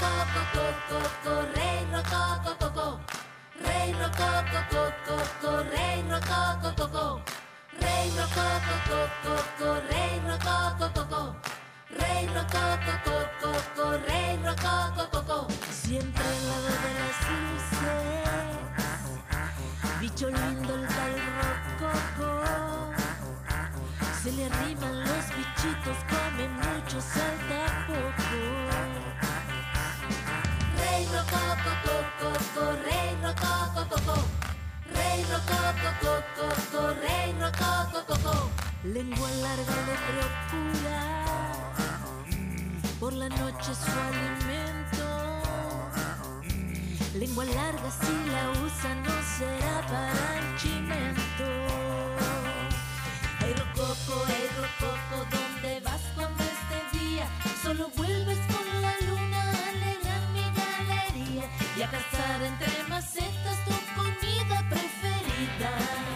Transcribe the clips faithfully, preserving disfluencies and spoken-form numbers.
rococo, rey rococo, rey rococo, rey rococo, rey rococo, rey rococo, rey rococo, rey rococo. Siempre al lado de las luces, bicho lindo el tal rococo. Se le arriman los bichitos, come mucho, salta poco. Rey rococo, rey rococo, rey rococo, rey rococo. Lengua larga le procura por la noche su alimento. Lengua larga si la usa no será para el chimento. Hey rococo, hey rococo, ¿dónde vas cuando es de día? Solo vuelves con la luna a alegrar mi galería y a cazar entre macetas tu comida preferida.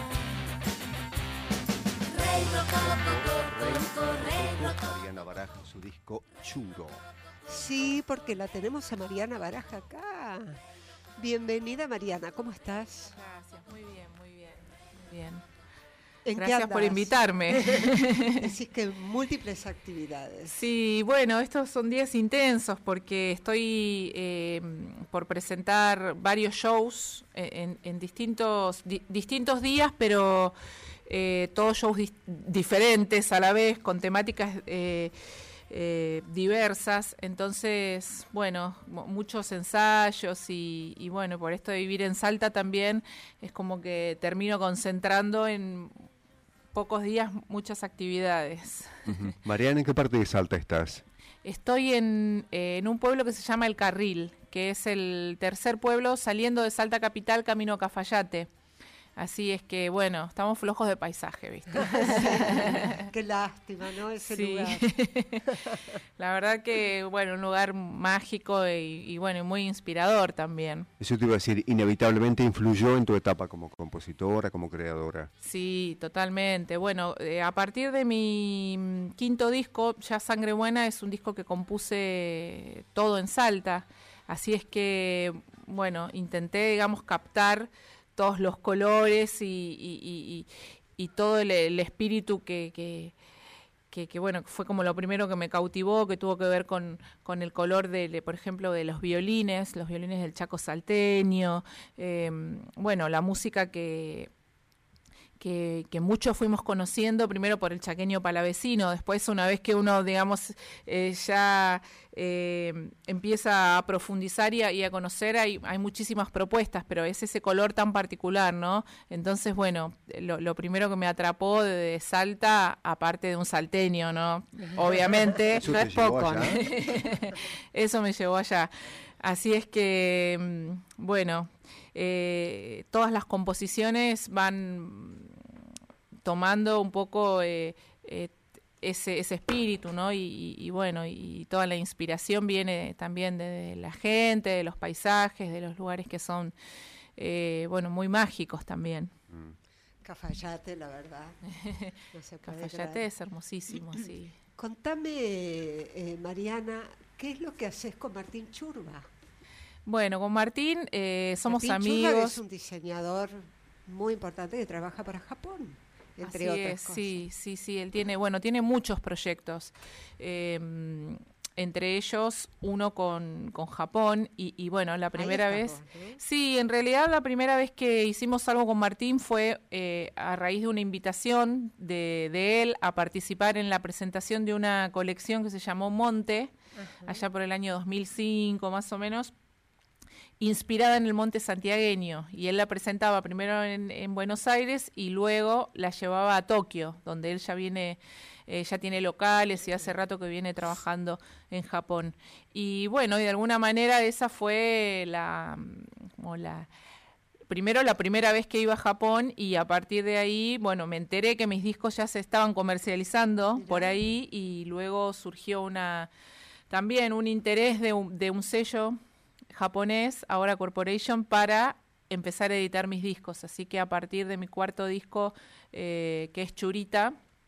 Rey rococo, rey rococo. Mariana Baraja, su disco Churo. Sí, porque la tenemos a Mariana Baraja acá. Bienvenida, Mariana, ¿cómo estás? Gracias, muy bien, muy bien, muy bien. ¿En Gracias qué andas? por invitarme. Decís que múltiples actividades. Sí, bueno, estos son días intensos porque estoy eh, por presentar varios shows en, en distintos, di, distintos días, pero eh, todos shows di- diferentes a la vez, con temáticas eh, eh, diversas. Entonces, bueno, m- muchos ensayos y, y bueno, por esto de vivir en Salta también es como que termino concentrando en pocos días muchas actividades. Uh-huh. Mariana, ¿en qué parte de Salta estás? Estoy en, eh, en un pueblo que se llama El Carril, que es el tercer pueblo saliendo de Salta Capital camino a Cafayate. Así es que, bueno, estamos flojos de paisaje, ¿viste? Qué lástima, ¿no? Ese Sí. lugar. La verdad que, bueno, un lugar mágico y, y, bueno, muy inspirador también. Eso te iba a decir, inevitablemente influyó en tu etapa como compositora, como creadora. Sí, totalmente. Bueno, eh, a partir de mi mm, quinto disco, ya Sangre Buena, es un disco que compuse todo en Salta. Así es que, bueno, intenté, digamos, captar todos los colores y, y, y, y todo el, el espíritu que, que, que, que, bueno, fue como lo primero que me cautivó, que tuvo que ver con, con el color, de, de, por ejemplo, de los violines, los violines del Chaco salteño, eh, bueno, la música que... Que, que muchos fuimos conociendo, primero por el chaqueño palavecino, después una vez que uno, digamos, eh, ya eh, empieza a profundizar y a, y a conocer, hay, hay muchísimas propuestas, pero es ese color tan particular, ¿no? Entonces, bueno, lo, lo primero que me atrapó de, de Salta, aparte de un salteño, ¿no? Obviamente, Eso no te es llevó poco, allá. ¿no? Eso me llevó allá. Así es que, bueno, eh, todas las composiciones van tomando un poco eh, eh, ese, ese espíritu, ¿no? Y, y, y bueno, y toda la inspiración viene también de la gente, de los paisajes, de los lugares que son, eh, bueno, muy mágicos también. Mm. Cafayate, la verdad. No se puede Cafayate creer. es hermosísimo, sí. Contame, eh, Mariana, ¿qué es lo que haces con Martín Churba? Bueno, con Martín eh, somos Martín Churba amigos. es un diseñador muy importante que trabaja para Japón, entre Así otras es, cosas. sí, sí, sí, él tiene, bueno, tiene muchos proyectos, eh, entre ellos uno con, con Japón y, y bueno, la primera Ahí vez, estamos, ¿no? sí, en realidad la primera vez que hicimos algo con Martín fue eh, a raíz de una invitación de, de él a participar en la presentación de una colección que se llamó Monte, Ajá. allá por el año dos mil cinco más o menos, inspirada en el monte santiagueño, y él la presentaba primero en, en Buenos Aires y luego la llevaba a Tokio, donde él ya viene, eh, ya tiene locales y hace rato que viene trabajando en Japón. Y bueno, y de alguna manera esa fue la, como la primero la primera vez que iba a Japón, y a partir de ahí, bueno, me enteré que mis discos ya se estaban comercializando Mirá. por ahí, y luego surgió una también un interés de un, de un sello japonés, ahora Corporation, para empezar a editar mis discos. Así que a partir de mi cuarto disco, eh, que es Churita,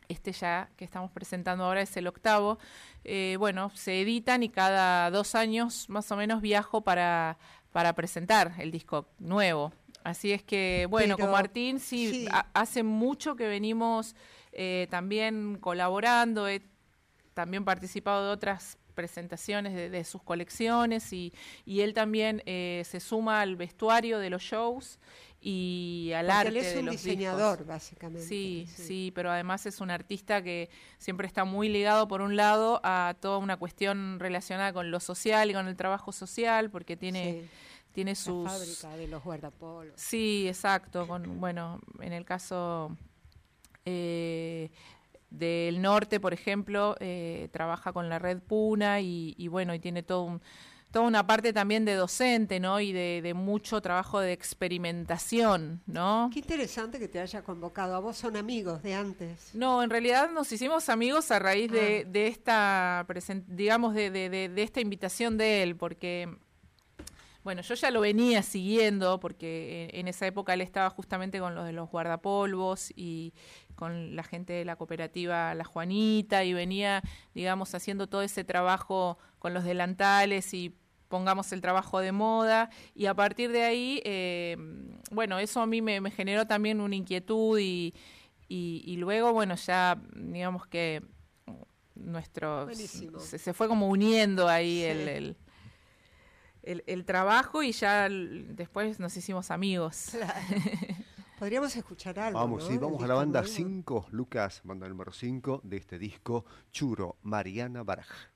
este ya que estamos presentando ahora es el octavo. Eh, bueno, se editan y cada dos años más o menos viajo para, para presentar el disco nuevo. Así es que, bueno, Pero, con Martín sí, sí. ha- hace mucho que venimos eh, también colaborando, he también participado de otras presentaciones de, de sus colecciones y, y él también eh, se suma al vestuario de los shows y al Porque arte él es de un los diseñador, discos. básicamente. Sí, sí, pero además es un artista que siempre está muy ligado, por un lado, a toda una cuestión relacionada con lo social y con el trabajo social, porque tiene, Sí. tiene La sus... fábrica de los guardapolvos. Sí, exacto. Con, bueno, en el caso eh, del norte, por ejemplo, eh, trabaja con la red Puna y, y bueno, y tiene todo un, toda una parte también de docente, ¿no? Y de, de mucho trabajo de experimentación, ¿no? Qué interesante que te haya convocado. A vos son amigos de antes. No, en realidad nos hicimos amigos a raíz de, Ah. de esta, presen- digamos, de, de, de, de esta invitación de él, porque, bueno, yo ya lo venía siguiendo, porque en, en esa época él estaba justamente con los de los guardapolvos y con la gente de la cooperativa La Juanita, y venía, digamos, haciendo todo ese trabajo con los delantales y pongamos el trabajo de moda, y a partir de ahí, eh, bueno, eso a mí me, me generó también una inquietud y, y, y luego, bueno, ya digamos que nuestro Buenísimo. se, se fue como uniendo ahí Sí. el, el, el, el trabajo y ya l- después nos hicimos amigos. Claro. Podríamos escuchar algo. Vamos, ¿no? sí, vamos del a la disco banda nuevo. cinco, Lucas, banda número cinco de este disco, Churo, Mariana Baraja.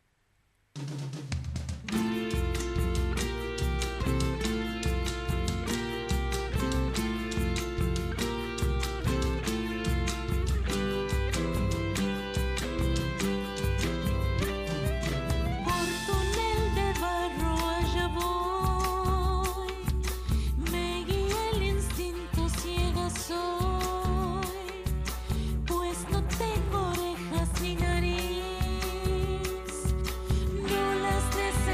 Por túnel de barro allá voy, me guía el instinto, ciega soy, pues no tengo orejas ni nariz, no las necesito.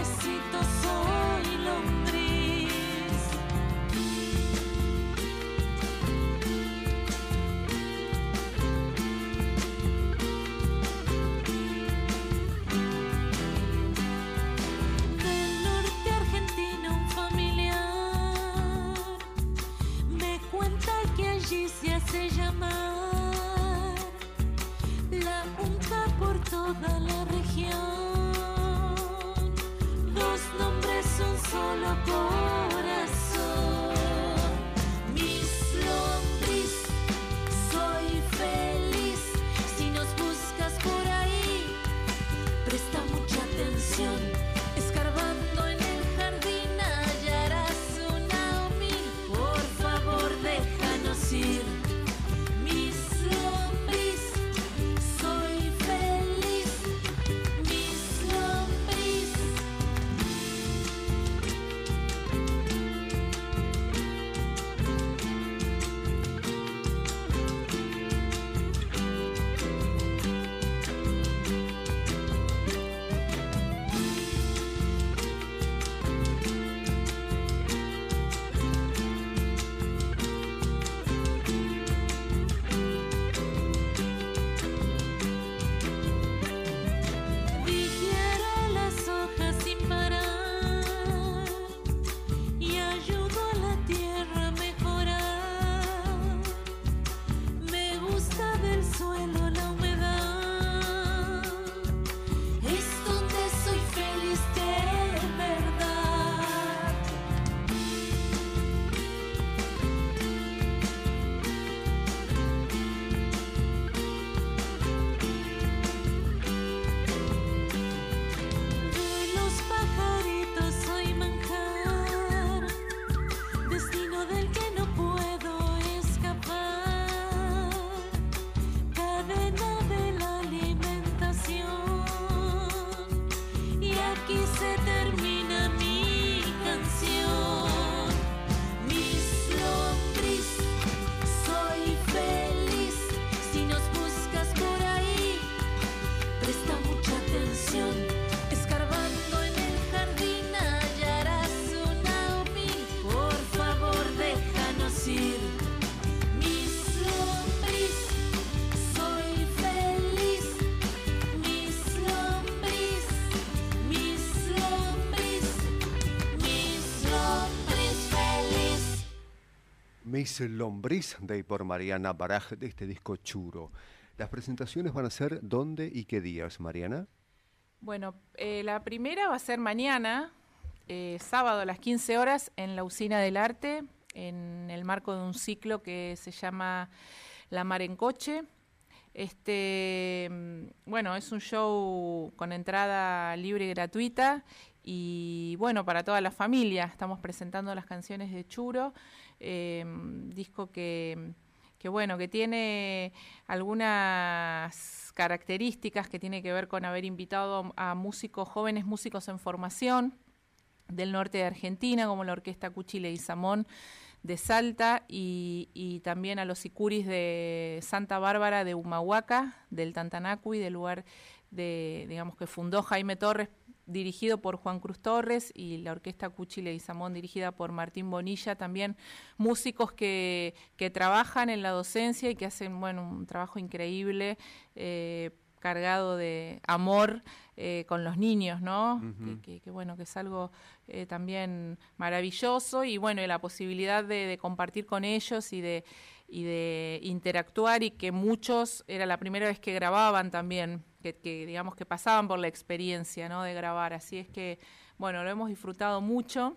Miss Lombriz de por Mariana Baraj de este disco Churo. ¿Las presentaciones van a ser dónde y qué días, Mariana? Bueno, eh, la primera va a ser mañana, eh, sábado a las quince horas, en la Usina del Arte, en el marco de un ciclo que se llama La Mar en Coche. Este, bueno, es un show con entrada libre y gratuita y bueno, para toda la familia. Estamos presentando las canciones de Churo, eh, disco que, que bueno, que tiene algunas características que tiene que ver con haber invitado a músicos, jóvenes músicos en formación del norte de Argentina, como la Orquesta Cuchi Leguizamón de Salta y, y también a los sicuris de Santa Bárbara de Humahuaca, del Tantanacuy, del lugar de, digamos, que fundó Jaime Torres, dirigido por Juan Cruz Torres, y la Orquesta Cuchi Leguizamón dirigida por Martín Bonilla, también músicos que, que trabajan en la docencia y que hacen, bueno, un trabajo increíble, eh, cargado de amor eh, con los niños, ¿no? Uh-huh. que, que, que bueno, que es algo eh, también maravilloso y bueno, y la posibilidad de, de compartir con ellos y de, y de interactuar y que muchos, era la primera vez que grababan también, que, que digamos que pasaban por la experiencia, ¿no? De grabar, así es que, bueno, lo hemos disfrutado mucho.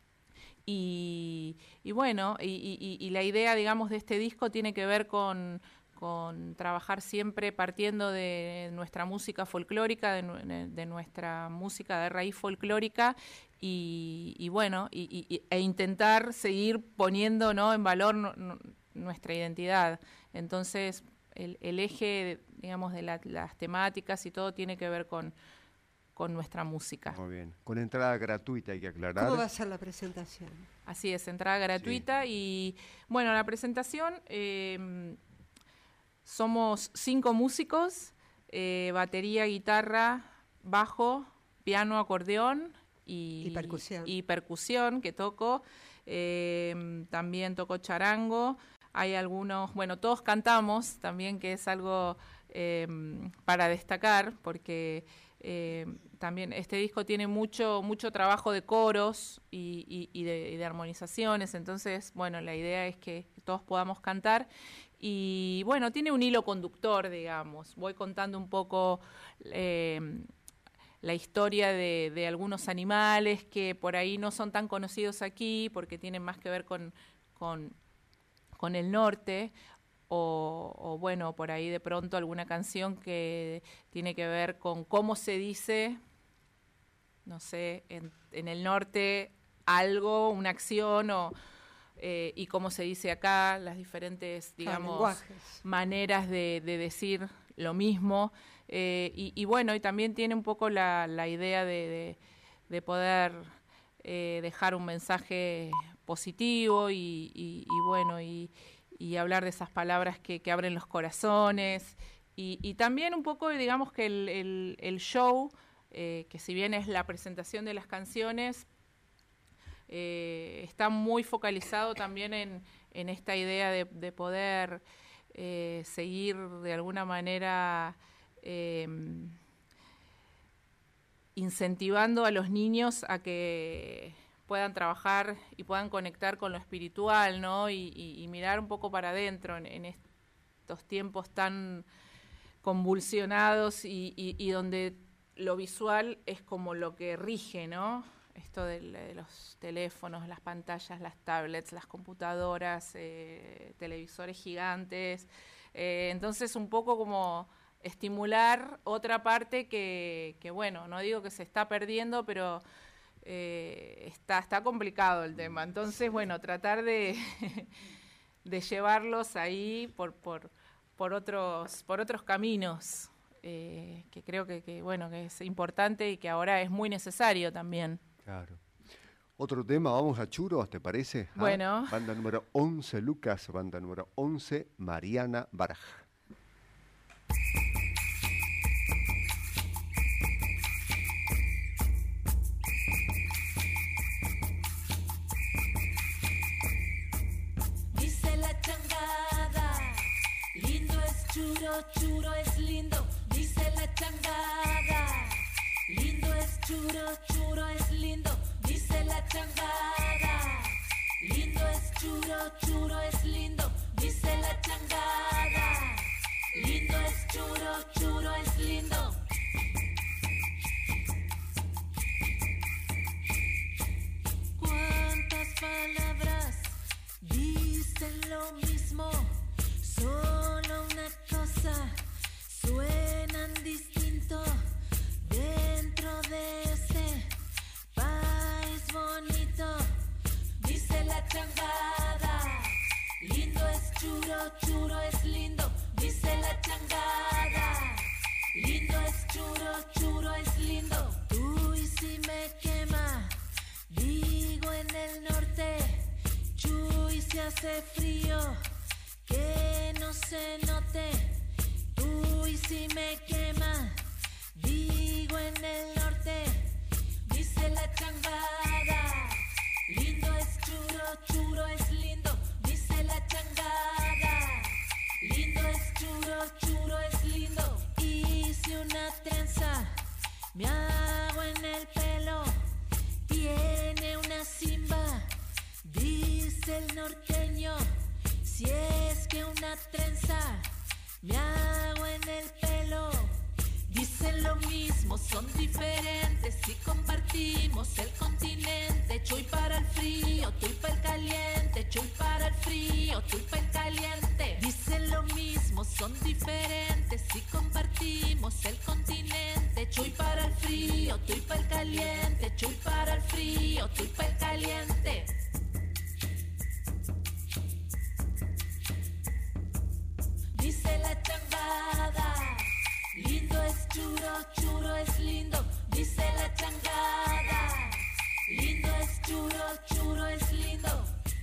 Y, y bueno, y, y, y la idea, digamos, de este disco tiene que ver con... con trabajar siempre partiendo de nuestra música folclórica, de, de nuestra música de raíz folclórica y, y bueno, y, y, e intentar seguir poniendo, ¿no?, en valor no, no, nuestra identidad. Entonces, el, el eje, digamos, de la, las temáticas y todo tiene que ver con, con nuestra música. Muy bien. Con entrada gratuita, hay que aclarar. ¿Cómo va a ser la presentación? Así es, entrada gratuita sí. Y, bueno, la presentación... Eh, Somos cinco músicos, eh, batería, guitarra, bajo, piano, acordeón y, y percusión. Y percusión que toco. Eh, también toco charango. Hay algunos, bueno, todos cantamos también, que es algo eh, para destacar, porque eh, también este disco tiene mucho, mucho trabajo de coros y, y, y, de, y de armonizaciones. Entonces, bueno, la idea es que todos podamos cantar. Y bueno, tiene un hilo conductor, digamos. Voy contando un poco eh, la historia de, de algunos animales que por ahí no son tan conocidos aquí porque tienen más que ver con, con, con el norte. O, o bueno, por ahí de pronto alguna canción que tiene que ver con cómo se dice, no sé, en, en el norte algo, una acción o... Eh, y cómo se dice acá, las diferentes, digamos, ah, maneras de, de decir lo mismo. Eh, y, y bueno, y también tiene un poco la, la idea de, de, de poder eh, dejar un mensaje positivo y, y, y bueno, y, y hablar de esas palabras que, que abren los corazones. Y, y también un poco, digamos, que el, el, el show, eh, que si bien es la presentación de las canciones, Eh, está muy focalizado también en, en esta idea de, de poder eh, seguir de alguna manera eh, incentivando a los niños a que puedan trabajar y puedan conectar con lo espiritual, ¿no? Y, y, y mirar un poco para adentro en, en estos tiempos tan convulsionados y, y, y donde lo visual es como lo que rige, ¿no? Esto de, de los teléfonos, las pantallas, las tablets, las computadoras, eh, televisores gigantes. Eh, entonces, un poco como estimular otra parte que, que, bueno, no digo que se está perdiendo, pero eh, está, está complicado el tema. Entonces, bueno, tratar de, de llevarlos ahí por, por, por, otros, por otros caminos, eh, que creo que, que, bueno, que es importante y que ahora es muy necesario también. Claro. Otro tema, vamos a Churo, ¿te parece? Bueno. ¿Ah? Banda número once, Lucas. Banda número once, Mariana Baraj. Dice la changada, lindo es Churo, Churo es lindo. Dice la changada, lindo es Churo, Churo es lindo. Dice la changada, lindo es Churo, Churo hace frío, que no se note. Uy, si me quema, digo en el norte, dice la changada. Lindo es churo, churo es lindo, dice la changada. Lindo es churo, churo es lindo. Hice una trenza, me hago en el pelo, tiene una simba, dice el norteño. Si es que una trenza me hago en el pelo, dicen lo mismo, son diferentes. Si compartimos el continente, choy para el frío, tuy para el caliente, choy para el frío, tuy para el caliente. Dicen lo mismo, son diferentes. Si compartimos el continente, choy para el frío, tuy para el caliente, choy para el frío, tuy para el caliente. Dice la changada. Lindo es churo, churo es lindo, dice la changada. Lindo es churo, churo es lindo.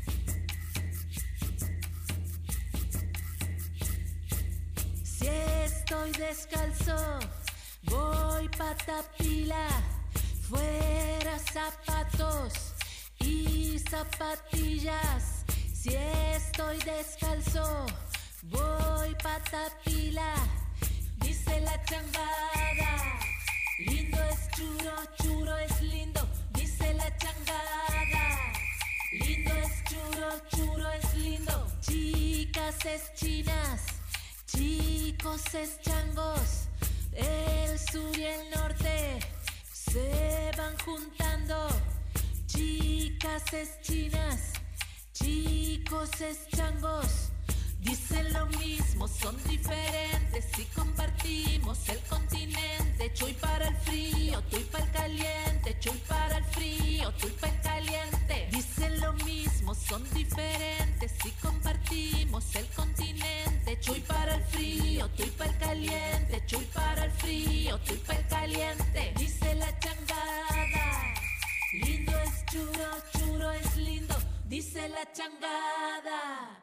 Si estoy descalzo, voy patapila. Fuera zapatos y zapatillas. Si estoy descalzo, voy patapila. Dice la changada. Lindo es churo, churo es lindo, dice la changada. Lindo es churo, churo es lindo. Chicas es chinas, chicos es changos. El sur y el norte se van juntando. Chicas es chinas, chicos es changos. Dicen lo mismo, son diferentes. Si compartimos el continente, choy para el frío, tuy para el caliente, choy para el frío, tuy para el caliente. Dicen lo mismo, son diferentes. Si compartimos el continente, choy para el frío, tuy para el caliente, choy para el frío, tuy para el caliente. Dice la changada. Lindo es churo, churo es lindo, dice la changada.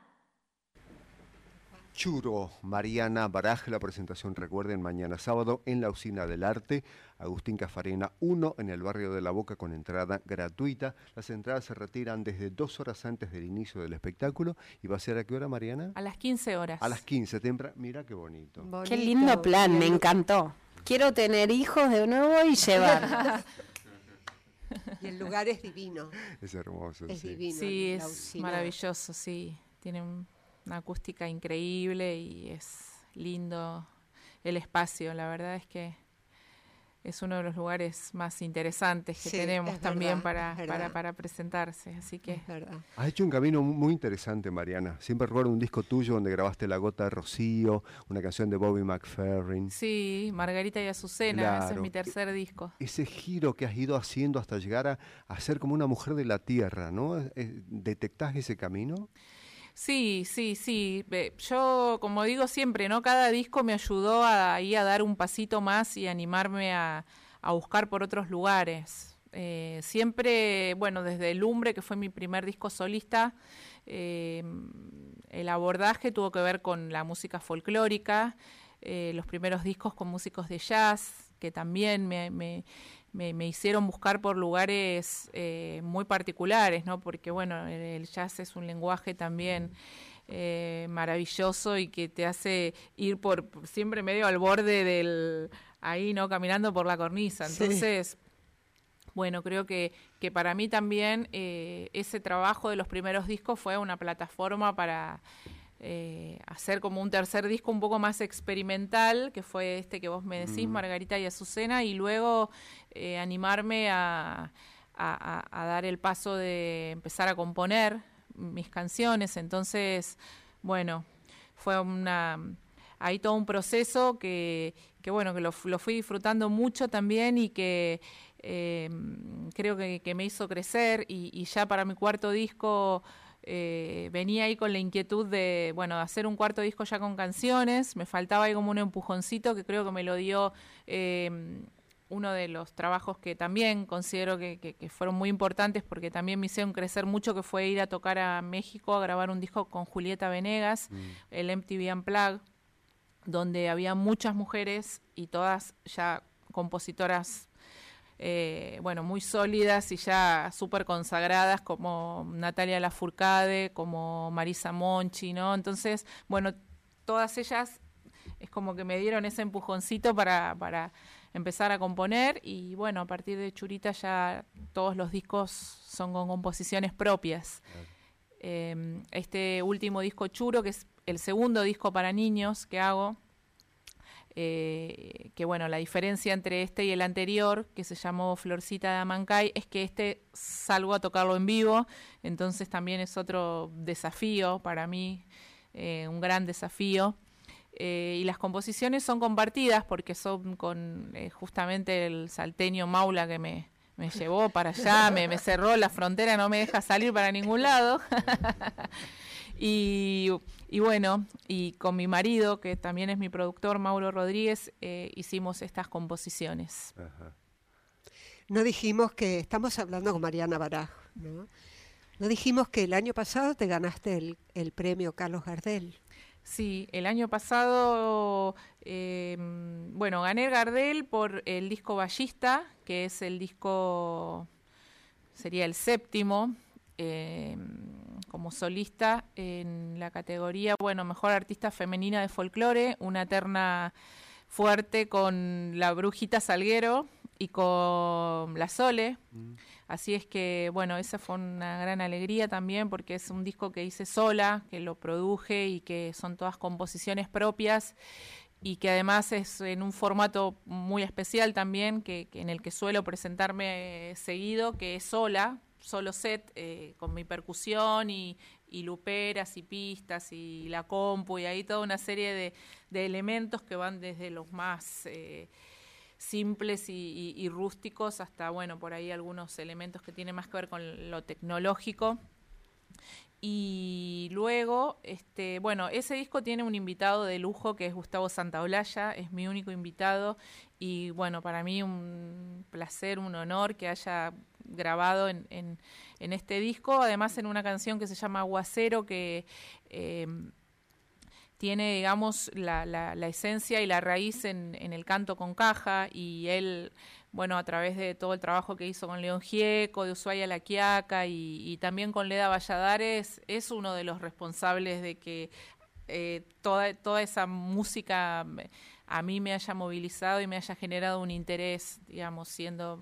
Churo, Mariana Baraj, la presentación, recuerden, mañana sábado en la Usina del Arte, Agustín Cafarena uno, en el barrio de La Boca, con entrada gratuita. Las entradas se retiran desde dos horas antes del inicio del espectáculo. ¿Y va a ser a qué hora, Mariana? A las quince horas. A las quince, temprano. Mira qué bonito. Bonito, Qué lindo plan, me bien. encantó. Quiero tener hijos de nuevo y llevar. Y el lugar es divino, Es hermoso. es sí. divino. Sí, la es usina. maravilloso, sí. Tiene un- una acústica increíble y es lindo el espacio. La verdad es que es uno de los lugares más interesantes que Sí, tenemos es también verdad, para, es verdad. para, para presentarse. Así que Es verdad. Has hecho un camino mu- muy interesante, Mariana. Siempre recuerdo un disco tuyo donde grabaste La Gota de Rocío, una canción de Bobby McFerrin. sí, Margarita y Azucena, ese es Claro. mi tercer disco. Ese giro que has ido haciendo hasta llegar a, a ser como una mujer de la tierra, ¿no? Eh, ¿Detectás ese camino? Sí, sí, sí. Ve, Yo, como digo siempre, ¿no? Cada disco me ayudó a, ahí a dar un pasito más y animarme a, a buscar por otros lugares. Eh, siempre, bueno, desde El Lumbre, que fue mi primer disco solista, eh, el abordaje tuvo que ver con la música folclórica, eh, los primeros discos con músicos de jazz, que también me... me Me, me hicieron buscar por lugares eh, muy particulares, ¿no? Porque, bueno, el, el jazz es un lenguaje también eh, maravilloso y que te hace ir por, por siempre medio al borde del... ahí, ¿no? Caminando por la cornisa. Entonces, bueno, creo que, que para mí también eh, ese trabajo de los primeros discos fue una plataforma para... Eh, hacer como un tercer disco un poco más experimental, que fue este que vos me decís, Mm. Margarita y Azucena, y luego eh, animarme a, a, a- a dar el paso de empezar a componer mis canciones. Entonces, bueno, fue una hay todo un proceso que, que bueno, que lo, lo fui disfrutando mucho también y que eh, creo que, que me hizo crecer y, y ya para mi cuarto disco eh, venía ahí con la inquietud de, bueno, de hacer un cuarto disco ya con canciones. Me faltaba ahí como un empujoncito que creo que me lo dio eh, uno de los trabajos que también considero que, que, que fueron muy importantes porque también me hicieron crecer mucho, que fue ir a tocar a México a grabar un disco con Julieta Venegas, mm. el M T V Unplugged, donde había muchas mujeres y todas ya compositoras eh, bueno, muy sólidas y ya súper consagradas, como Natalia Lafourcade, como Marisa Monchi, ¿no? Entonces, bueno, todas ellas es como que me dieron ese empujoncito para, para empezar a componer y bueno, a partir de Churita ya todos los discos son con composiciones propias. Claro. Eh, este último disco Churo, que es el segundo disco para niños que hago, eh, que bueno, la diferencia entre este y el anterior, que se llamó Florcita de Amancay, es que este salgo a tocarlo en vivo, entonces también es otro desafío para mí, eh, un gran desafío. Eh, y las composiciones son compartidas porque son con eh, justamente el salteño Maula que me, me llevó para allá, me, me cerró la frontera, no me deja salir para ningún lado. y, y bueno, y con mi marido, que también es mi productor, Mauro Rodríguez, eh, hicimos estas composiciones. Ajá. No dijimos que, estamos hablando con Mariana Baraj, ¿no? No dijimos que el año pasado te ganaste el, el premio Carlos Gardel. Sí, el año pasado, eh, bueno, gané el Gardel por el disco Ballista, que es el disco, sería el séptimo, eh, como solista en la categoría, bueno, Mejor Artista Femenina de Folclore, una terna fuerte con la Brujita Salguero y con la Sole. Mm. Así es que, bueno, esa fue una gran alegría también porque es un disco que hice sola, que lo produje y que son todas composiciones propias y que además es en un formato muy especial también, que, que en el que suelo presentarme eh, seguido, que es sola, solo set, eh, con mi percusión y, y luperas y pistas y la compu y ahí toda una serie de, de elementos que van desde los más... Eh, simples y, y, y rústicos hasta, bueno, por ahí algunos elementos que tienen más que ver con lo tecnológico. Y luego, este, bueno, ese disco tiene un invitado de lujo que es Gustavo Santaolalla, es mi único invitado y, bueno, para mí un placer, un honor que haya grabado en, en, en este disco, además en una canción que se llama Aguacero, que... Eh, tiene, digamos, la, la, la esencia y la raíz en, en el canto con caja y él, bueno, a través de todo el trabajo que hizo con León Gieco, de Ushuaia La Quiaca y, y también con Leda Valladares, es uno de los responsables de que eh, toda, toda esa música a mí me haya movilizado y me haya generado un interés, digamos, siendo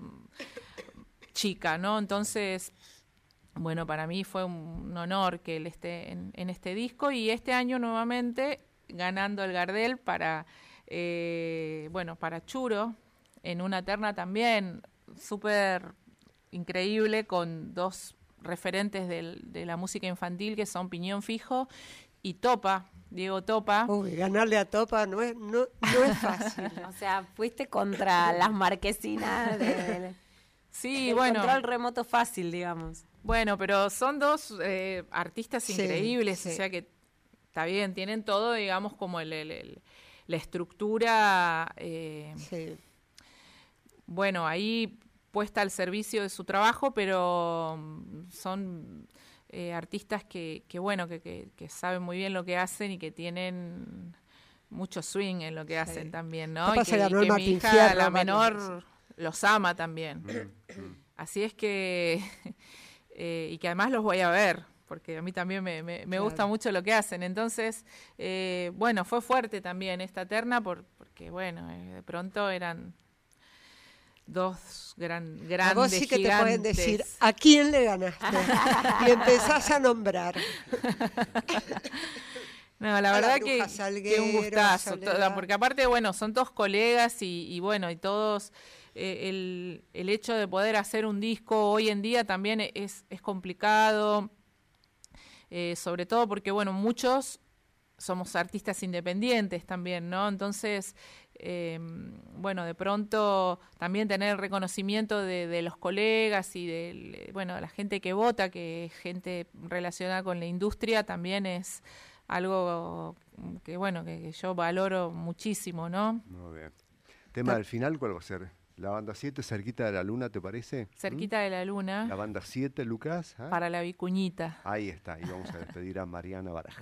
chica, ¿no? Entonces... Bueno, para mí fue un honor que él esté en, en este disco y este año nuevamente ganando el Gardel para, eh, bueno, para Churo, en una terna también súper increíble con dos referentes del, de la música infantil que son Piñón Fijo y Topa, Diego Topa. Uy, ganarle a Topa no es, no, no es fácil. O sea, fuiste contra las marquesinas de... de sí, el bueno. Control remoto fácil, digamos. Bueno, pero son dos eh, artistas sí, increíbles, sí. O sea que está bien, tienen todo, digamos, como el, el, el, la estructura, eh, sí. bueno, ahí puesta al servicio de su trabajo, pero son eh, artistas que, que bueno, que, que, que saben muy bien lo que hacen y que tienen mucho swing en lo que sí. hacen también, ¿no? Y que, y que mi hija, Fierro, la menor, los ama también. Así es que... Eh, y que además los voy a ver, porque a mí también me, me, me claro. gusta mucho lo que hacen. Entonces, eh, bueno, fue fuerte también esta terna, por, porque, bueno, eh, de pronto eran dos gran, grandes a vos sí que gigantes. Te pueden decir, ¿a quién le ganaste? Y empezás a nombrar. No, la verdad que, Salguero, que un gustazo, Soledad. to, porque aparte, bueno, son todos colegas y, y bueno, y todos... Eh, el, el hecho de poder hacer un disco hoy en día también es, es complicado, eh, sobre todo porque, bueno, muchos somos artistas independientes también, ¿no? Entonces, eh, bueno, de pronto también tener el reconocimiento de, de los colegas y de, bueno, de la gente que vota, que es gente relacionada con la industria, también es algo que, bueno, que, que yo valoro muchísimo, ¿no? Muy bien. Tema del final, ¿cuál va a ser? La banda siete, cerquita de la luna, ¿te parece? Cerquita ¿Mm? de la luna. La banda siete, Lucas. ¿eh? Para la Vicuñita. Ahí está, y vamos a despedir a Mariana Baraj.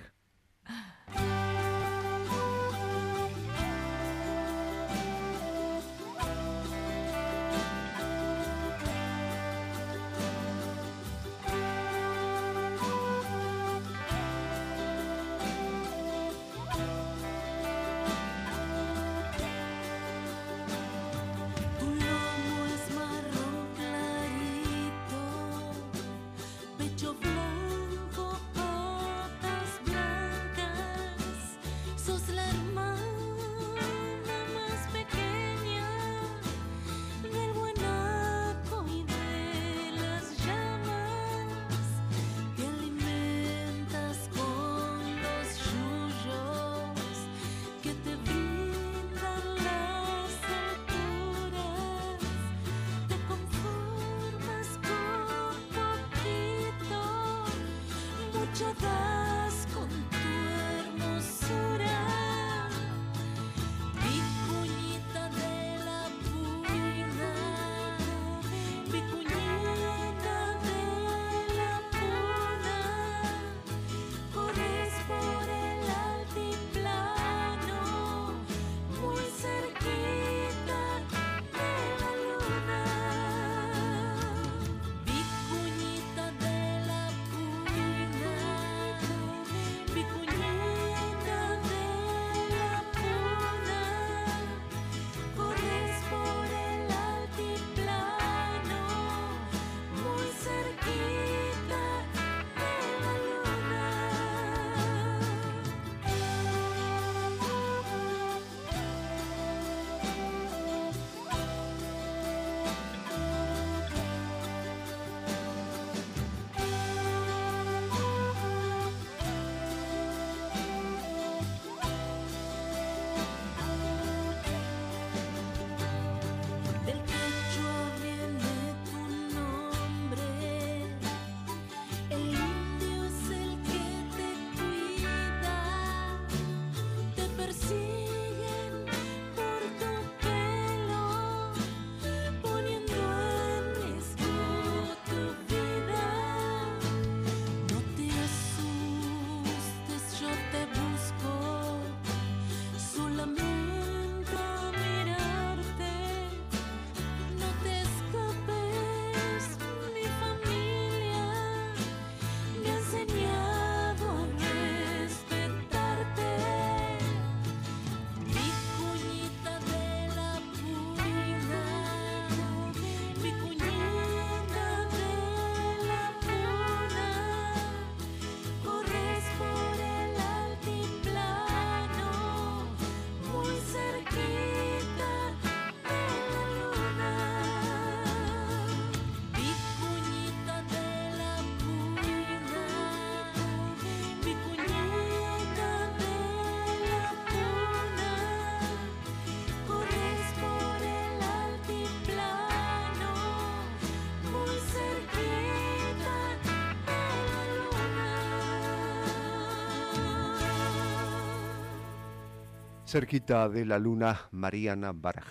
Cerquita de la luna, Mariana Baraj.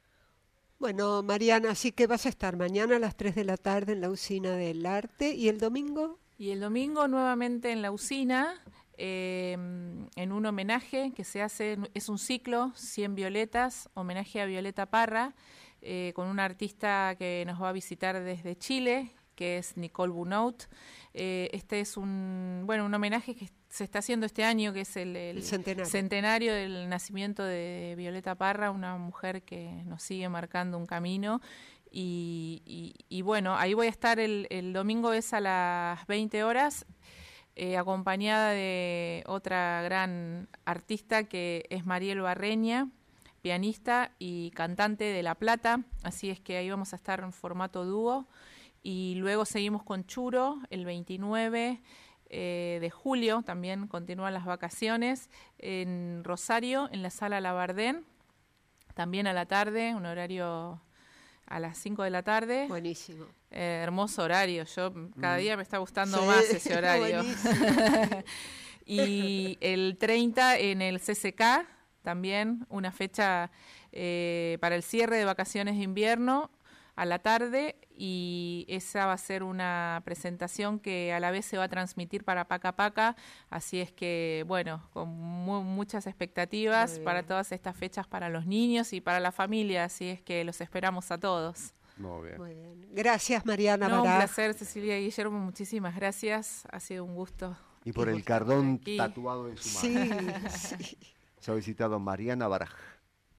Bueno, Mariana, así que vas a estar mañana a las tres de la tarde en la Usina del Arte, ¿y el domingo? Y el domingo nuevamente en la Usina, eh, en un homenaje que se hace, es un ciclo, cien violetas, homenaje a Violeta Parra, eh, con una artista que nos va a visitar desde Chile, que es Nicole Bunaut. Eh, este es un, bueno, un homenaje que se está haciendo este año, que es el, el, el centenario. centenario del nacimiento de Violeta Parra, una mujer que nos sigue marcando un camino. Y, y, y bueno, ahí voy a estar el, el domingo, es a las veinte horas, eh, acompañada de otra gran artista que es Mariel Barreña, pianista y cantante de La Plata, así es que ahí vamos a estar en formato dúo. Y luego seguimos con Churo el veintinueve eh, de julio, también continúan las vacaciones, en Rosario, en la Sala Labardén, también a la tarde, un horario a las cinco de la tarde. Buenísimo. Eh, hermoso horario, yo cada mm. día me está gustando sí, más ese horario. Buenísimo. Y el treinta en el C C K, también una fecha eh, para el cierre de vacaciones de invierno a la tarde, y esa va a ser una presentación que a la vez se va a transmitir para Paca Paca, así es que, bueno, con mu- muchas expectativas para todas estas fechas para los niños y para la familia, así es que los esperamos a todos. Muy bien. Muy bien. Gracias, Mariana No, un Baraj. placer, Cecilia y Guillermo, muchísimas gracias, ha sido un gusto. Y por Y el estar cardón aquí. tatuado en su mano. Sí, sí. Se ha visitado Mariana Baraj.